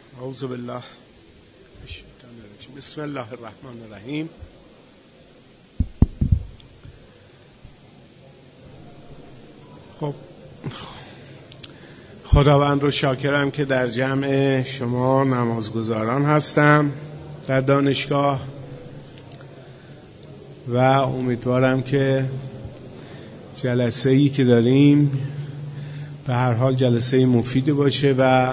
اعوذ بالله بسم الله الرحمن الرحیم. خب خداوند رو شاکرم که در جمع شما نمازگزاران هستم در دانشگاه و امیدوارم که جلسه‌ای که داریم به هر حال جلسه مفیدی باشه و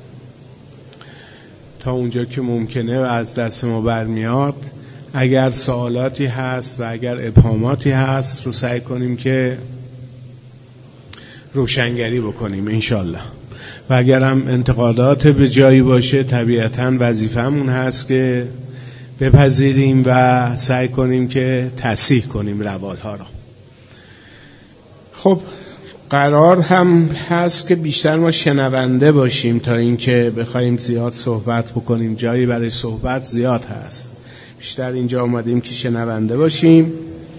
تا اونجا که ممکنه و از دست ما برمیاد اگر سوالاتی هست و اگر ابهاماتی هست رو سعی کنیم که روشنگری بکنیم انشالله، و اگر هم انتقادات به جایی باشه طبیعتاً وظیفه‌مون هست که بپذیریم و سعی کنیم که تصحیح کنیم روالها رو. خب قرار هم هست که بیشتر ما شنونده باشیم تا اینکه بخوایم زیاد صحبت بکنیم. جایی برای صحبت زیاد هست، بیشتر اینجا اومدیم که شنونده باشیم.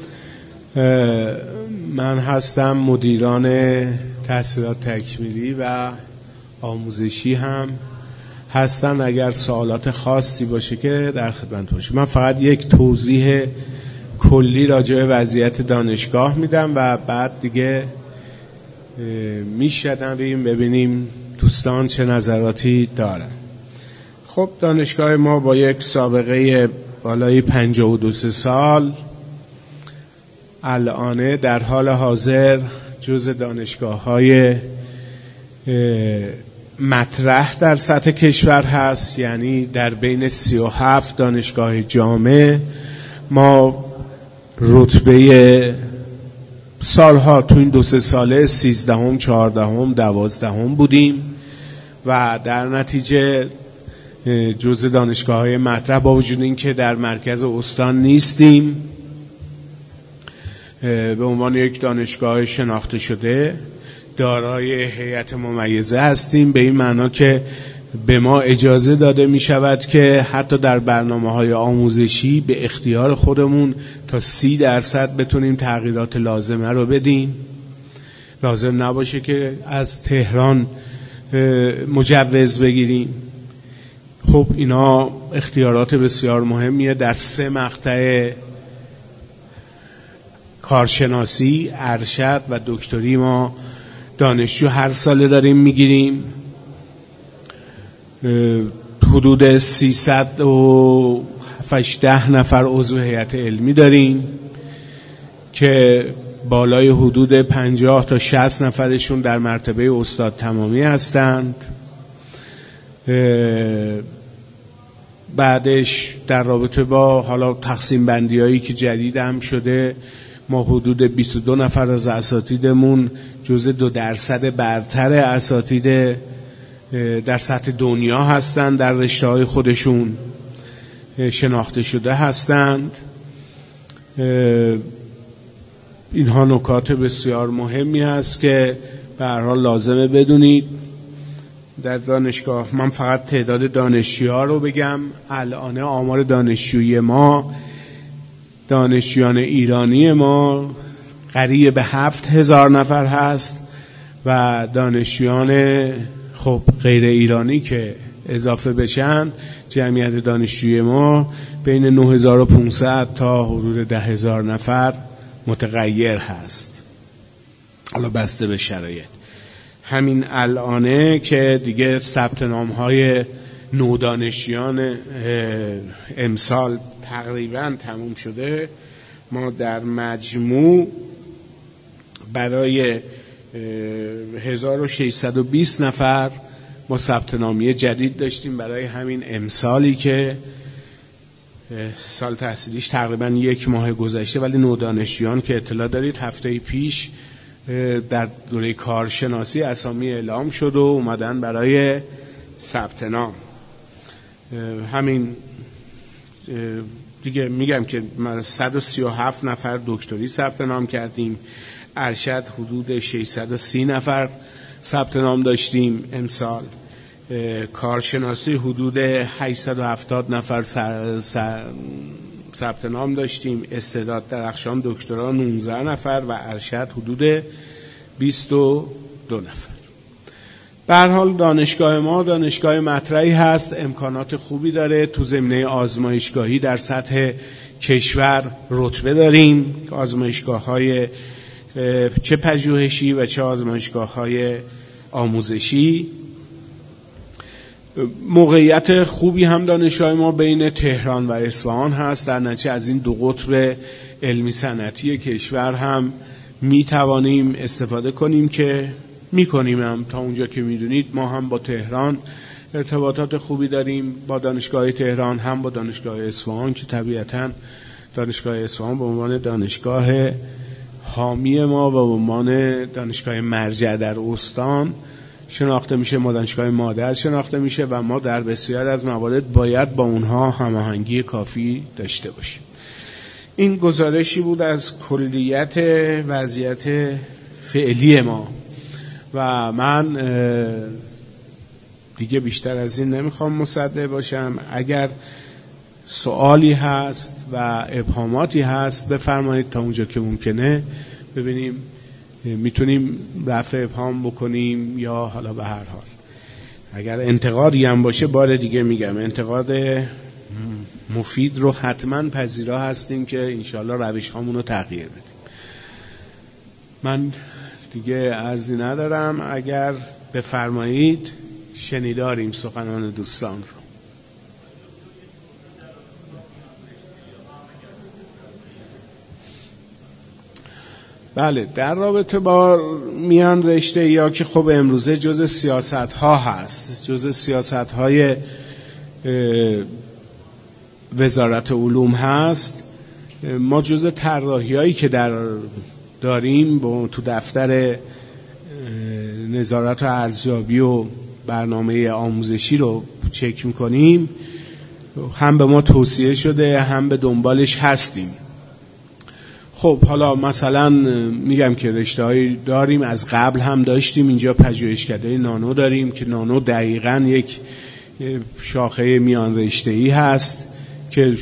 من هستم مدیران تحصیلات تکمیلی و آموزشی هم هستن. اگر سوالات خاصی باشه که در خدمت باشم. من فقط یک توضیح کلی راجع به وضعیت دانشگاه میدم و بعد دیگه میشنویم ببینیم دوستان چه نظراتی دارن. خب دانشگاه ما با یک سابقه بالای 52 سال الان در حال حاضر جزء دانشگاه‌های مطرح در سطح کشور هست، یعنی در بین 37 دانشگاه جامع ما رتبه سالها تو این 2-3 ساله 13ام، 14ام، 12ام بودیم و در نتیجه جزء دانشگاه‌های مطرح با وجود اینکه در مرکز استان نیستیم به عنوان یک دانشگاه شناخته شده دارای هیئت ممیزه هستیم، به این معنا که به ما اجازه داده می شود که حتی در برنامه‌های آموزشی به اختیار خودمون تا 30% بتونیم تغییرات لازمه رو بدیم. لازم نباشه که از تهران مجوز بگیریم. خب اینا اختیارات بسیار مهمیه. در 3 مقطع کارشناسی، ارشد و دکتری ما دانشجو هر ساله داریم میگیریم. حدود 310 نفر عضو هیئت علمی داریم که بالای حدود 50 تا 60 نفرشون در مرتبه استاد تمامی هستند. بعدش در رابطه با حالا تقسیم بندی هایی که جدید هم شده ما حدود 22 نفر از اساتیدمون جزء 2% برتر اساتید در سطح دنیا هستند، در رشته‌های خودشون شناخته شده هستند. اینها نکات بسیار مهمی هست که به هر حال لازمه بدونید. در دانشگاه من فقط تعداد دانشجوها رو بگم. الان آمار دانشجویی ما، دانشجویان ایرانی ما قریب به 7000 نفر هست و دانشجویان خب غیر ایرانی که اضافه بشن جمعیت دانشجوی ما بین 9500 تا حدود 10000 نفر متغیر هست، حالا بسته به شرایط. همین الانه که دیگه ثبت نام‌های نو دانشجویان امسال تقریبا تموم شده، ما در مجموع برای 1620 نفر ما ثبت نامی جدید داشتیم برای همین امسالی که سال تحصیلیش تقریبا 1 ماه گذشته، ولی نو دانشجویان که اطلاع دارید هفته پیش در دوره کارشناسی اسامی اعلام شد و اومدن برای ثبت نام. همین دیگه میگم که ما 137 نفر دکتری ثبت نام کردیم، ارشد حدود 630 نفر ثبت نام داشتیم امسال، کارشناسی حدود 870 نفر ثبت نام داشتیم، استعداد درخشان دکترا 19 نفر و ارشد حدود 22 نفر. به هر حال دانشگاه ما دانشگاه مطرحی هست، امکانات خوبی داره. تو زمینه آزمایشگاهی در سطح کشور رتبه داریم، آزمایشگاه‌های چه پژوهشی و چه آزمایشگاه‌های آموزشی. موقعیت خوبی هم دانشگاه ما بین تهران و اصفهان هست، در نتیجه از این دو قطب علمی صنعتی کشور هم می توانیم استفاده کنیم که می کنیم هم. تا اونجا که می دونید ما هم با تهران ارتباطات خوبی داریم، با دانشگاه تهران هم با دانشگاه اصفهان که طبیعتاً دانشگاه اصفهان به عنوان دانشگاه حامی ما و به عنوان دانشگاه مرجع در استان شناخته میشه، ما دانشگاه مادر شناخته میشه و ما در بسیار از موارد باید با اونها هماهنگی کافی داشته باشیم. این گزارشی بود از کلیت وضعیت فعلی ما و من دیگه بیشتر از این نمیخوام مصدق باشم. اگر سوالی هست و ابهاماتی هست بفرمایید تا اونجا که ممکنه ببینیم میتونیم رفع ابهام بکنیم یا حالا به هر حال اگر انتقادی هم باشه بار دیگه میگم انتقاد مفید رو حتما پذیرا هستیم که انشاءالله روش هامون رو تغییر بدیم. من دیگه عرضی ندارم، اگر بفرمایید شنیداریم سخنان دوستان رو. بله، در رابطه با میان رشته یا که خب امروزه جز سیاست ها هست، جز سیاست های وزارت علوم هست، ما جز طراحی هایی که داریم تو دفتر نظارت و ارزیابی و برنامه آموزشی رو چک میکنیم، هم به ما توصیه شده هم به دنبالش هستیم. خب حالا مثلا میگم که رشته‌هایی داریم، از قبل هم داشتیم، اینجا پژوهشکده نانو داریم که نانو دقیقاً یک شاخه میان رشته‌ای هست که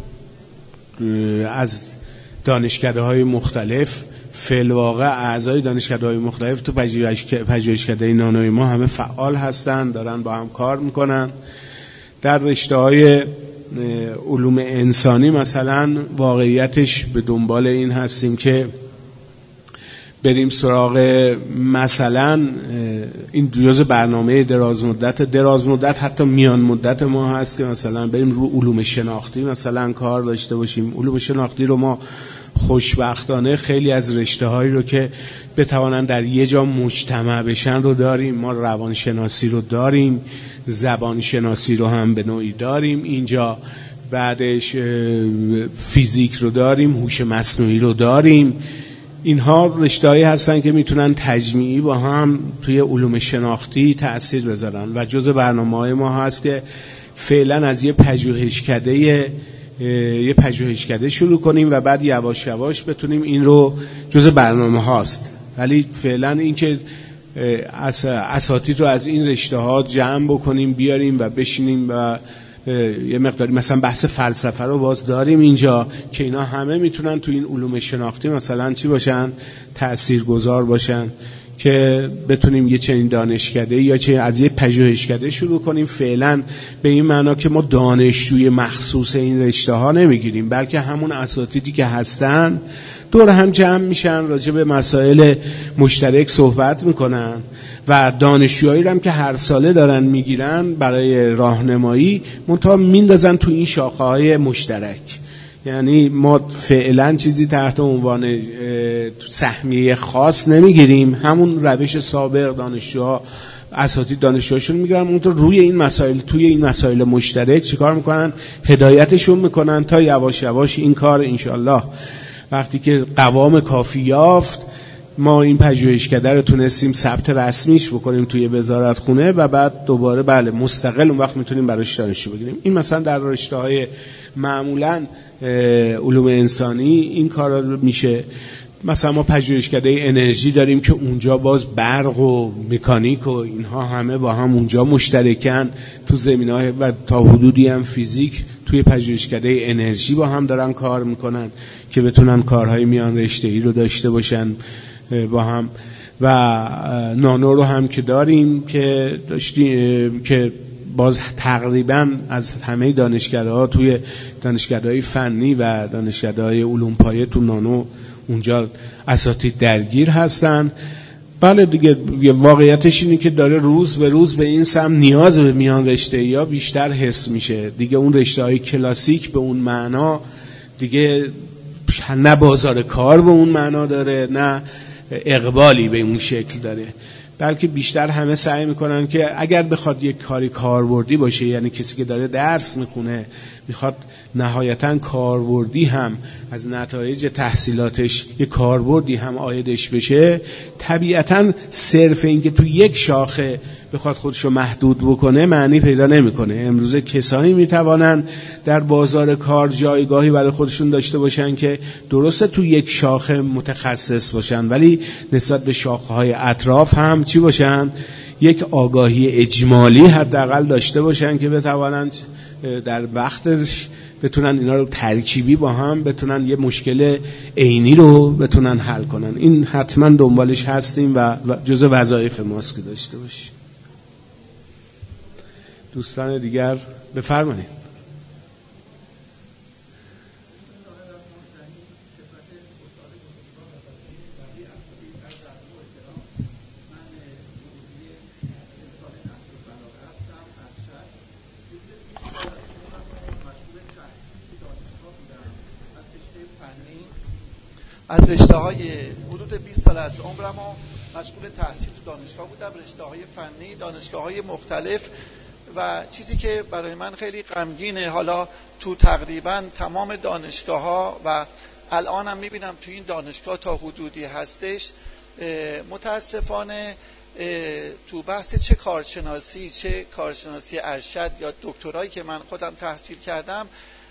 از دانشکده‌های مختلف فی‌الواقع اعضای دانشکده‌های مختلف تو پژوهشکده نانوی ما همه فعال هستن، دارن با هم کار میکنن. در رشته‌های علوم انسانی مثلا واقعیتش به دنبال این هستیم که بریم سراغ مثلا این جزء برنامه دراز مدت حتی میان مدت ما هست که مثلا بریم رو علوم شناختی مثلا کار داشته باشیم. علوم شناختی رو ما خوشبختانه خیلی از رشته‌هایی رو که بتوانن در یه جا مجتمع بشن رو داریم. ما روانشناسی رو داریم، زبان شناسی رو هم به نوعی داریم اینجا، بعدش فیزیک رو داریم، هوش مصنوعی رو داریم. اینها رشته‌هایی هستن که میتونن تجمیعی با هم توی علوم شناختی تأثیر بذارن و جزء برنامه‌های ما هست که فعلا از یه پژوهشکده شروع کنیم و بعد یواش یواش بتونیم این رو جزء برنامه هاست. ولی فعلا این که اساتید رو از این رشته ها جمع بکنیم بیاریم و بشینیم و یه مقداری مثلا بحث فلسفه رو باز داریم اینجا که اینا همه میتونن تو این علوم شناختی مثلا چی باشن، تاثیرگذار باشن که بتونیم یه چنین دانشکده یا چه از یه پژوهشکده شروع کنیم. فعلا به این معنا که ما دانشجوی مخصوص این رشته ها نمیگیریم، بلکه همون اساتیدی که هستن دور هم جمع میشن، راجع به مسائل مشترک صحبت میکنن و دانشجوهایی هم که هر ساله دارن میگیرن برای راهنمایی منتها میندازن تو این شاخه های مشترک. یعنی ما فعلا چیزی تحت عنوان سهمیه خاص نمیگیریم، همون روش سابق دانشجوها اساتید دانشجوهاشون میگیرن، اونطور روی این مسائل توی این مسائل مشترک چیکار میکنن، هدایتشون میکنن تا یواش یواش این کار انشالله وقتی که قوام کافی یافت ما این پژوهشکده رو تونستیم ثبت رسمیش بکنیم توی وزارت خونه و بعد دوباره بله مستقل اون وقت میتونیم براش دانشجو بگیریم. این مثلا در رشته‌های معمولاً علوم انسانی این کارا میشه. مثلا ما پژوهشکده انرژی داریم که اونجا باز برق و مکانیک و اینها همه با هم اونجا مشترکن تو زمینه‌های و تا حدودی هم فیزیک توی پژوهشکده انرژی با هم دارن کار میکنن که بتونن کارهای میان رشته‌ای رو داشته باشن با هم. و نانو رو هم که داریم که داشتیم که باز تقریبا از همه دانشگاه‌ها توی دانشگاه‌های فنی و دانشگاه‌های علوم پایه تو نانو اونجا اساتید درگیر هستن. بله دیگه واقعیتش اینه که داره روز به روز به این سمت نیاز به میان رشته یا بیشتر حس میشه دیگه. اون رشته‌های کلاسیک به اون معنا دیگه نه بازار کار به اون معنا داره، نه اقبالی به اون شکل داره، بلکه بیشتر همه سعی میکنن که اگر بخواد یک کاری کاربردی باشه، یعنی کسی که داره درس میخونه میخواد نهایتاً کاربردی هم از نتایج تحصیلاتش یک کاربردی هم عایدش بشه، طبیعتاً صرف این که تو یک شاخه بخواد خودشو محدود بکنه معنی پیدا نمیکنه. امروزه کسانی میتوانن در بازار کار جایگاهی برای خودشون داشته باشن که درسته تو یک شاخه متخصص باشن، ولی نسبت به شاخه‌های اطراف هم چی باشن؟ یک آگاهی اجمالی حداقل داشته باشن که بتوانن در وقتش بتونن اینا رو ترکیبی با هم بتونن یه مشکل عینی رو بتونن حل کنن. این حتما دنبالش هستیم و جزء وظایف ماست که داشته باشیم. دوستان دیگر بفرمایید. از رشته‌های حدود 20 سال از عمرم مشغول تحصیل تو دانشگاه بودم، رشته‌های فنی، دانشگاه‌های مختلف، و چیزی که برای من خیلی غمگینه حالا تو تقریبا تمام دانشگاه‌ها و الان هم می‌بینم تو این دانشگاه تا حدودی هستش، متاسفانه تو بحث چه کارشناسی ارشد یا دکترایی که من خودم تحصیل کردم،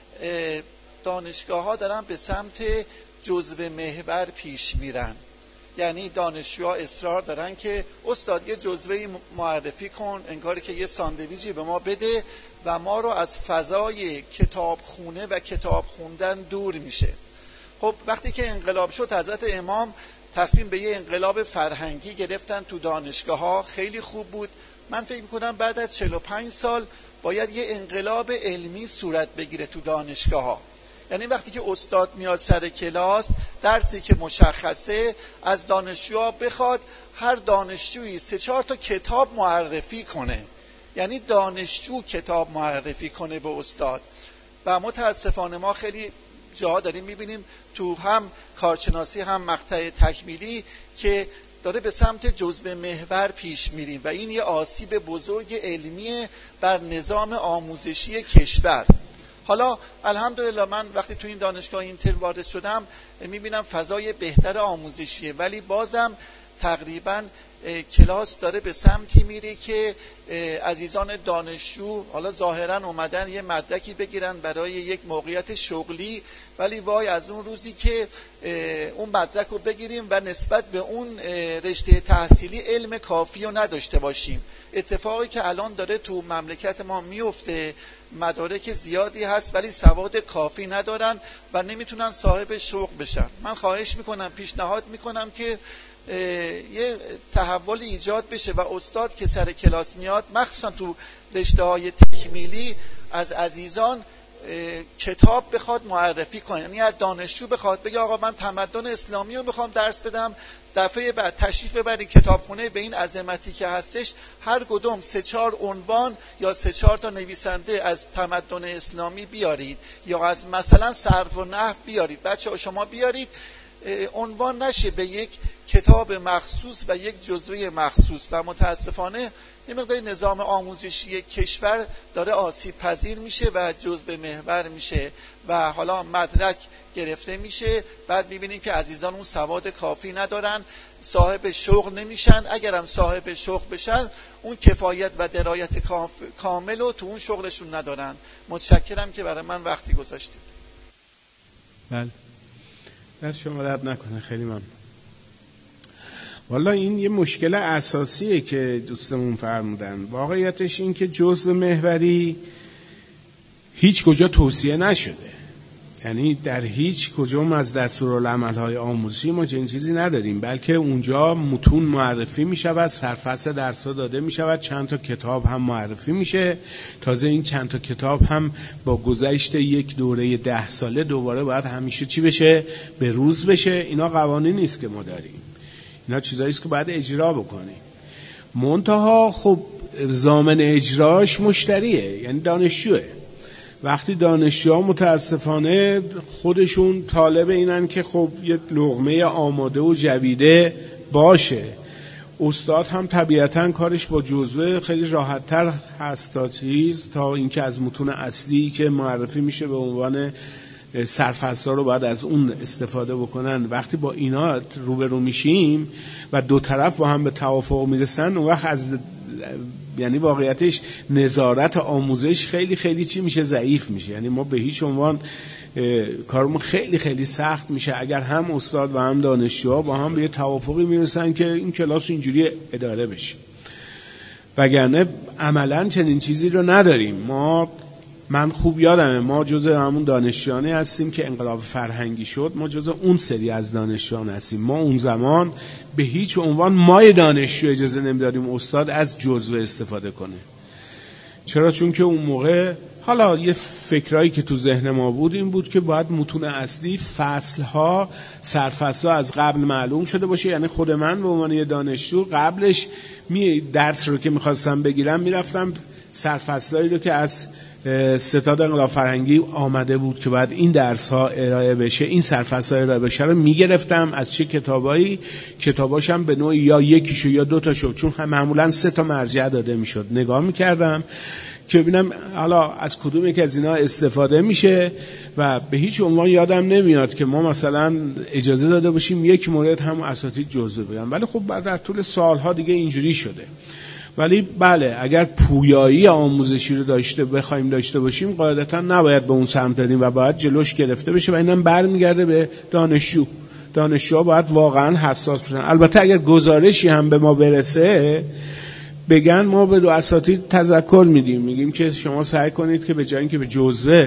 دانشگاه‌ها دارن به سمت جزو محور پیش میرن. یعنی دانشجوها اصرار دارن که استاد یه جزوه‌ای معرفی کن، انگاری که یه ساندویچی به ما بده و ما رو از فضای کتابخونه و کتاب خوندن دور میشه. خب وقتی که انقلاب شد، حضرت امام تصمیم به یه انقلاب فرهنگی گرفتن تو دانشگاه‌ها، خیلی خوب بود. من فکر می‌کنم بعد از 45 سال باید یه انقلاب علمی صورت بگیره تو دانشگاه‌ها. یعنی وقتی که استاد میاد سر کلاس، درسی که مشخصه، از دانشجوها بخواد هر دانشجویی 3-4 تا کتاب معرفی کنه. یعنی دانشجو کتاب معرفی کنه به استاد. و متاسفانه ما خیلی جاها داریم میبینیم تو هم کارشناسی هم مقطع تکمیلی که داره به سمت جزو محور پیش میریم و این یه آسیب بزرگ علمی بر نظام آموزشی کشور. حالا الحمدلله من وقتی تو این دانشگاه اینتر وارد شدم میبینم فضای بهتر آموزشیه، ولی بازم تقریبا کلاس داره به سمتی میره که عزیزان دانشجو حالا ظاهرا اومدن یه مدرکی بگیرن برای یک موقعیت شغلی، ولی وای از اون روزی که اون مدرک رو بگیریم و نسبت به اون رشته تحصیلی علم کافی رو نداشته باشیم. اتفاقی که الان داره تو مملکت ما میفته، مدارک زیادی هست ولی سواد کافی ندارن و نمیتونن صاحب شغل بشن. من خواهش میکنم، پیشنهاد میکنم که یه تحول ایجاد بشه و استاد که سر کلاس میاد، مخصوصا تو رشته‌های تکمیلی، از عزیزان کتاب بخواد معرفی کنه. یعنی از دانشجو بخواد بگه آقا من تمدن اسلامی رو میخوام درس بدم، دفعه بعد تشریف ببرید کتابخونه، به این عظمتی که هستش هر کدوم 3-4 عنوان یا 3-4 تا نویسنده از تمدن اسلامی بیارید، یا از مثلا صرف و نحو بیارید. بچه‌ها شما بیارید، عنوان نشه به یک کتاب مخصوص و یک جزوه مخصوص. و متاسفانه یه مقداری نظام آموزشی کشور داره آسیب پذیر میشه و جزو محور میشه و حالا مدرک گرفته میشه. بعد میبینیم که عزیزان اون سواد کافی ندارن، صاحب شغل نمیشن. اگرم صاحب شغل بشن، اون کفایت و درایت کامل رو تو اون شغلشون ندارن. متشکرم که برای من وقتی گذاشتید. بله، در شما درد نکنه، خیلی ممنون. والا این یه مشکل اساسیه که دوستمون فرمودن. واقعیتش این که جزء محوری هیچ کجا توصیه نشده. یعنی در هیچ کجام از دستورالعمل‌های آموزشی ما چنین چیزی نداریم، بلکه اونجا متون معرفی می شود، سرفصل درس‌ها داده می شود، چند تا کتاب هم معرفی میشه. تازه این چند تا کتاب هم با گذشت یک دوره 10 ساله دوباره باید همیشه چی بشه؟ به روز بشه. اینا قوانین نیست که ما داریم، اینا چیزایی است که باید اجرا بکنیم. منتها خب ضامن اجراش مشتریه، یعنی دانشجوه. وقتی دانشجوها متاسفانه خودشون طالب اینن که خب یه لقمه آماده و جویده باشه، استاد هم طبیعتاً کارش با جزوه خیلی راحت‌تر هست تا اینکه از متون اصلی که معرفی میشه به عنوان سرفصل‌ها رو باید از اون استفاده بکنن. وقتی با اینا روبرو میشیم و دو طرف با هم به توافق میرسن، اون وقت از یعنی واقعیتش نظارت آموزش خیلی خیلی چی میشه؟ ضعیف میشه. یعنی ما به هیچ عنوان کارمون خیلی خیلی سخت میشه اگر هم استاد و هم دانشجوها با هم به یه توافقی میرسن که این کلاس اینجوری اداره بشه، وگرنه عملاً چنین چیزی رو نداریم. من خوب یادمه ما جزء همون دانشجویانی هستیم که انقلاب فرهنگی شد، ما جزء اون سری از دانشجویان هستیم. ما اون زمان به هیچ عنوان مای دانشجو اجازه نمیدادیم استاد از جزوه استفاده کنه. چرا؟ چون که اون موقع حالا یه فکرایی که تو ذهن ما بود این بود که باید متون اصلی فصلها سرفصلها از قبل معلوم شده باشه. یعنی خود من به عنوان یه دانشجو قبلش درس رو که میخواستم بگیرم میرفتم سرفصلایی رو که از ستاد انقلاب فرهنگی آمده بود که بعد این درس ها ارائه بشه، این سرفصل ارائه بشه رو میگرفتم از چه کتابایی، کتاباشم به نوعی یا یکیشو یا دوتاشو، چون معمولا 3 تا مرجع داده میشد، نگاه میکردم که ببینم حالا از کدوم یک از اینا استفاده میشه. و به هیچ عنوان یادم نمیاد که ما مثلا اجازه داده باشیم یک مورد هم اساتید جزوه بگن، ولی خب بعد در طول سالها دیگه اینجوری شده. ولی بله، اگر پویایی آموزشی رو بخوایم داشته باشیم قاعدتا نباید به اون سمت بریم و باید جلوش گرفته بشه و اینم برمیگرده به دانشجوها باید واقعا حساس باشن. البته اگر گزارشی هم به ما برسه بگن، ما به اساتید تذکر میگیم که شما سعی کنید که به جای اینکه به جزوه،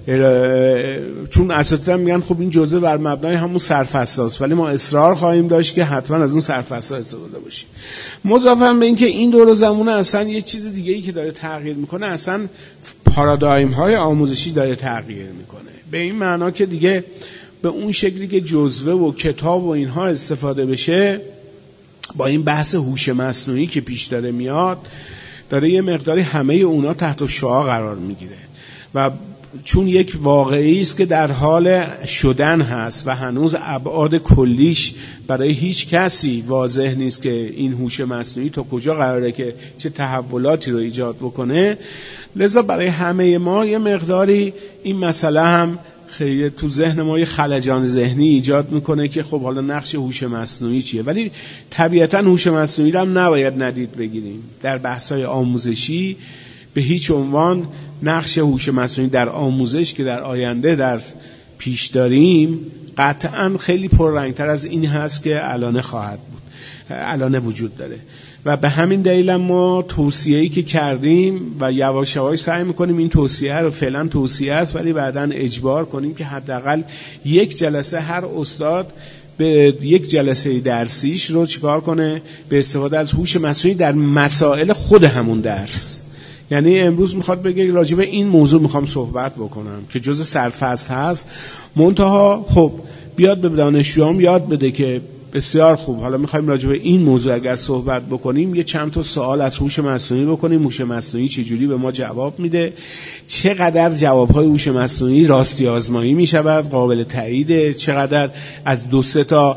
چون اساتید هم میگن خب این جزوه بر مبنای همون سرفصل است، ولی ما اصرار خواهیم داشت که حتما از اون سرفصل استفاده باشیم. مضافاً به این که این دور زمانه اصلا یه چیز دیگه ای که داره تغییر میکنه، اصلا پارادایم های آموزشی داره تغییر میکنه، به این معنا که دیگه به اون شکلی که جزوه و کتاب و اینها استفاده بشه، با این بحث هوش مصنوعی که پیش داره میاد، داره یه مقداری همه اونا تحت شعاع قرار میگیره و چون یک واقعی است که در حال شدن هست و هنوز ابعاد کلیش برای هیچ کسی واضح نیست که این هوش مصنوعی تا کجا قراره که چه تحولاتی رو ایجاد بکنه، لذا برای همه ما یه مقداری این مسئله هم خیلی تو ذهن ما یه خلجان ذهنی ایجاد میکنه که خب حالا نقش هوش مصنوعی چیه. ولی طبیعتاً هوش مصنوعی رو هم نباید ندید بگیریم. در بحث‌های آموزشی به هیچ عنوان نقش هوش مصنوعی در آموزش که در آینده در پیش داریم قطعاً خیلی پررنگتر از این هست که الان خواهد بود، الان وجود داره. و به همین دلیل ما توصیه‌ای که کردیم و یواش یواش سعی می‌کنیم این توصیه رو، فعلا توصیه است ولی بعداً اجبار کنیم که حداقل یک جلسه هر استاد به یک جلسه درسیش رو چیکار کنه؟ به استفاده از هوش مصنوعی در مسائل خود همون درس. یعنی امروز میخواد بگه راجع به این موضوع میخوام صحبت بکنم که جزء سرفصل هست، منتها خب بیاد به دانشجوام یاد بده که بسیار خوب، حالا میخوایم راجع به این موضوع اگر صحبت بکنیم یه چند تا سوال از هوش مصنوعی بکنیم. هوش مصنوعی چجوری به ما جواب میده، چقدر جوابهای هوش مصنوعی راستی آزمایی میشود، قابل تاییده، چقدر از 2-3 تا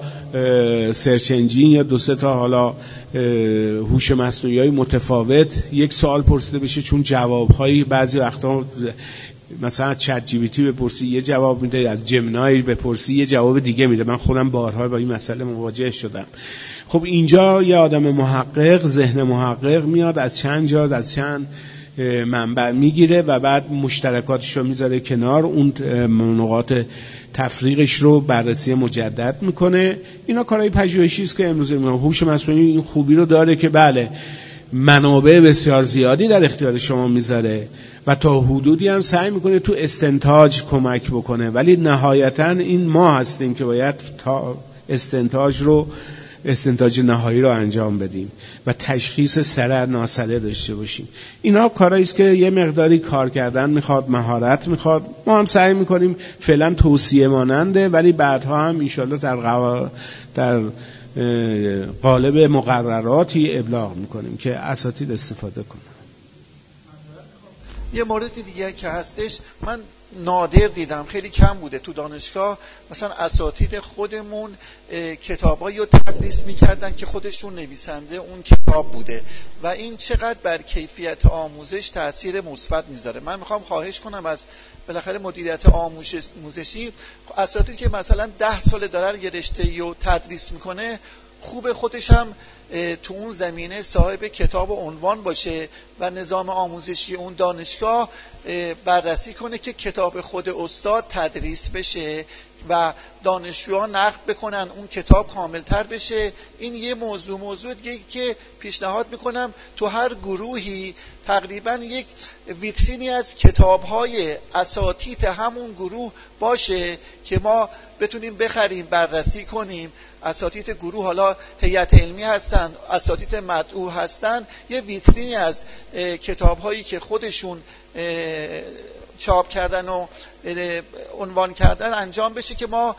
سرچ انجین یا 2-3 تا حالا هوش مصنوعی های متفاوت یک سوال پرسیده بشه، چون جوابهای بعضی وقتا مثلا چت جی پی تی بپرسی یه جواب میده، از جمنای بپرسی یه جواب دیگه میده. من خودم بارها با این مسئله مواجه شدم. خب اینجا یه آدم محقق، ذهن محقق میاد از چند جا، از چند منبع میگیره و بعد مشترکاتش رو میذاره کنار، اون نقاط تفریقش رو بررسی مجدد میکنه. اینا کارهای پژوهشی است که امروز هوش مصنوعی این خوبی رو داره که بله منابع بسیار زیادی در اختیار شما میذاره و تا حدودی هم سعی میکنه تو استنتاج کمک بکنه، ولی نهایتاً این ما هستیم که باید تا استنتاج نهایی رو انجام بدیم و تشخیص سره ناسره داشته باشیم. اینا کارهایی است که یه مقداری کار کردن میخواد، مهارت میخواد. ما هم سعی میکنیم فعلا توصیه ماننده، ولی بعدها هم انشالله در قالب مقرراتی ابلاغ میکنیم که اساتید استفاده کنن. یه مورد دیگه که هستش، من نادر دیدم، خیلی کم بوده تو دانشگاه، مثلا اساتید خودمون کتابایی رو تدریس میکردن که خودشون نویسنده اون کتاب بوده و این چقدر بر کیفیت آموزش تأثیر مثبت میذاره. من میخوام خواهش کنم از بالاخره مدیریت آموزشی، اساتید که مثلا 10 سال داره یه رشته‌ای رو تدریس میکنه، خوب خودش هم تو اون زمینه صاحب کتاب و عنوان باشه و نظام آموزشی اون دانشگاه بررسی کنه که کتاب خود استاد تدریس بشه و دانشجوها نقد بکنن اون کتاب کاملتر بشه. این یه موضوع دیگه که پیشنهاد میکنم تو هر گروهی تقریبا یک ویترینی از کتاب‌های اساتید همون گروه باشه که ما بتونیم بخریم، بررسی کنیم. اساتید گروه حالا هیئت علمی هستن، اساتید مدعو هستن، یه ویترینی از کتاب‌هایی که خودشون چاپ کردن و عنوان کردن انجام بشه که ما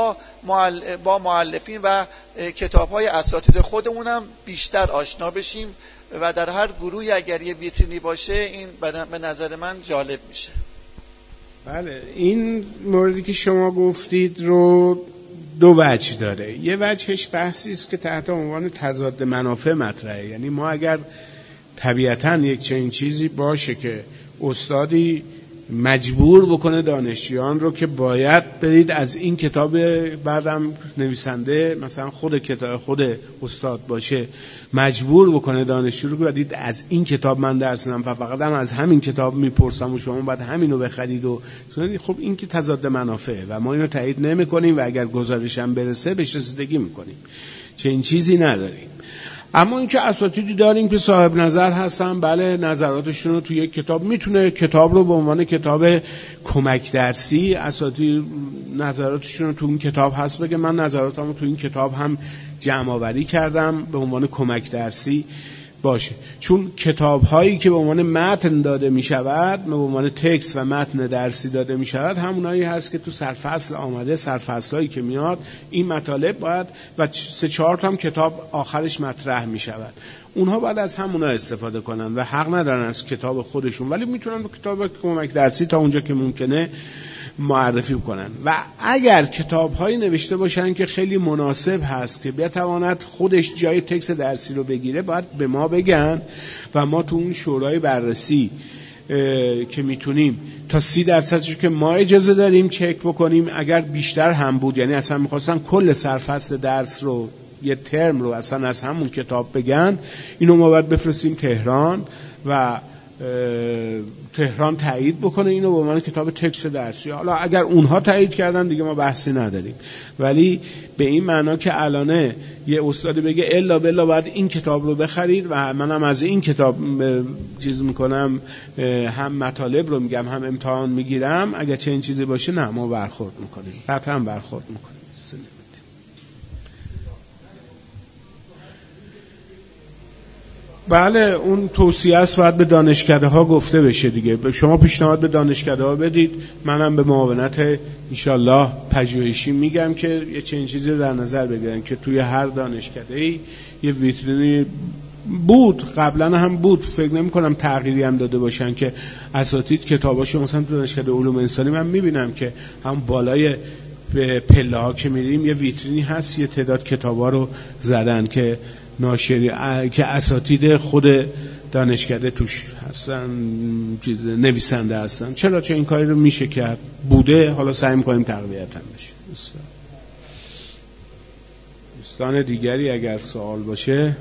با مؤلفین و کتاب‌های اساتید خودمونم بیشتر آشنا بشیم و در هر گروهی اگر یه ویترینی باشه این به نظر من جالب میشه. بله، این موردی که شما گفتید رو دو وجه داره. یه وجهش بحثی است که تحت عنوان تضاد منافع مطرحه. یعنی ما اگر طبیعتاً یک چنین چیزی باشه که استادی مجبور بکنه دانشجویان رو که باید برید از این کتاب، بعدم نویسنده مثلا خود استاد باشه، مجبور بکنه دانشجو رو که برید از این کتاب من درس میدم و فقط هم از همین کتاب میپرسم و شما باید همین رو بخرید و خب این که تضاد منافعه و ما اینو تایید نمی‌کنیم و اگر گزارش هم برسه بهش رسیدگی می‌کنیم. چنین چیزی نداریم. اما اینکه اساتیدی داریم که صاحب نظر هستن، بله، نظراتشون رو توی یک کتاب، میتونه کتاب رو به عنوان کتاب کمک درسی اساتید نظراتشون رو تو اون کتاب هست بگه من نظراتمو تو این کتاب هم جمع آوری کردم به عنوان کمک درسی باشه. چون کتاب هایی که به عنوان متن داده می شود، به عنوان تکست و متن درسی داده می شود، همونایی هست که تو سرفصل آمده، سرفصل هایی که میاد این مطالب باید و 3-4 تا هم کتاب آخرش مطرح می شود، اونها باید از همونا استفاده کنن و حق ندارن از کتاب خودشون، ولی میتونن کتاب کمک درسی تا اونجا که ممکنه معرفی کنن. و اگر کتاب‌هایی نوشته باشن که خیلی مناسب هست که بتواند خودش جای تکست درسی رو بگیره، باید به ما بگن و ما تو اون شورای بررسی که میتونیم تا 30% که ما اجازه داریم چک بکنیم، اگر بیشتر هم بود، یعنی اصلا میخواستن کل سرفصل درس رو یه ترم رو اصلا از همون کتاب بگن، اینو ما باید بفرستیم تهران و تهران تایید بکنه اینو به عنوان کتاب تکست درسی. حالا اگر اونها تایید کردن دیگه ما بحثی نداریم، ولی به این معنا که الانه یه استادی بگه الا بلا باید این کتاب رو بخرید و منم از این کتاب چیز میکنم، هم مطالب رو میگم هم امتحان میگیرم، اگر چه این چیزی باشه نه، ما برخورد میکنیم، قطعا برخورد میکنیم. بله، اون توصیه است باید به دانشکده ها گفته بشه دیگه. شما پیشنهاد به دانشکده ها بدید، منم به معاونت انشالله پژوهشی میگم که یه چنین چیزی رو در نظر بگیرن که توی هر دانشکده‌ای یه ویترینی بود، قبلا هم بود، فکر نمی کنم تغییری هم داده باشن که اساتید کتاباشو مثلا تو دانشکده علوم انسانی من میبینم که هم بالای پله ها که میریم یه ویترینی هست، یه تعداد کتابا رو زدن که ناشری که اساتید خود دانشکده توش هستن، نویسنده هستن. چرا؟ چه این کاری رو میشه کرد، بوده، حالا سعی میکنیم تقویت هم بشه. دوستان دیگری اگر سوال باشه.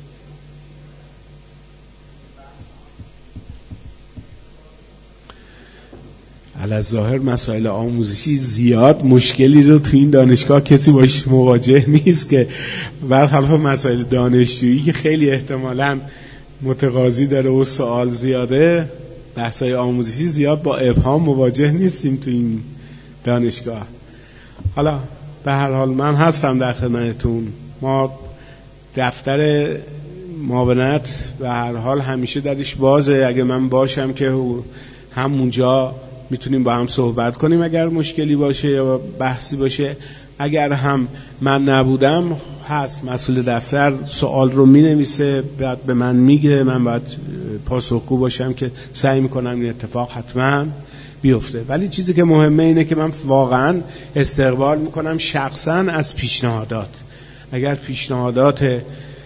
علاوه مسائل آموزشی زیاد مشکلی رو تو این دانشگاه کسی باش مواجه نیست که برخلاف مسائل دانشجویی که خیلی احتمالاً متقاضی داره و سوال زیاده، بحث‌های آموزشی زیاد با ابهام مواجه نیستیم تو این دانشگاه. حالا به هر حال من هستم در خدمتتون. ما دفتر معاونت به هر حال همیشه درش بازه، اگه من باشم که همونجا میتونیم با هم صحبت کنیم اگر مشکلی باشه یا بحثی باشه. اگر هم من نبودم هست مسئول دفتر سوال رو مینویسه، بعد به من میگه، من باید پاسخگو باشم که سعی میکنم این اتفاق حتما بیفته. ولی چیزی که مهمه اینه که من واقعا استقبال میکنم شخصا از پیشنهادات. اگر پیشنهادات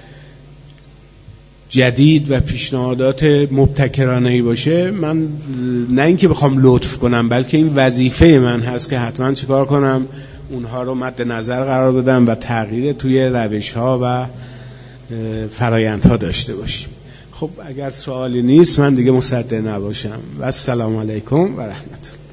جدید و پیشنهادات مبتکرانه‌ای باشه، من نه اینکه بخوام لطف کنم، بلکه این وظیفه من هست که حتما چیکار کنم، اونها رو مد نظر قرار بدم و تغییر توی روش‌ها و فرآیندها داشته باشیم. خب اگر سوالی نیست من دیگه مصدق نباشم و السلام علیکم و رحمت الله.